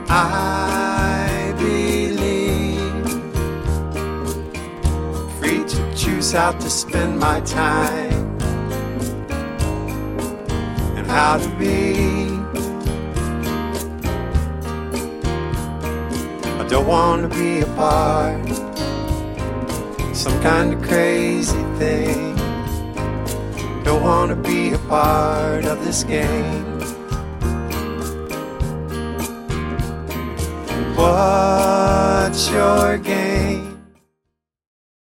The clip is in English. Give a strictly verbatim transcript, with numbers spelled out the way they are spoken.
I believe, free to choose how to spend my time and how to be. I don't want to be a part of some kind of crazy thing. Don't want to be a part of this game. What's your game?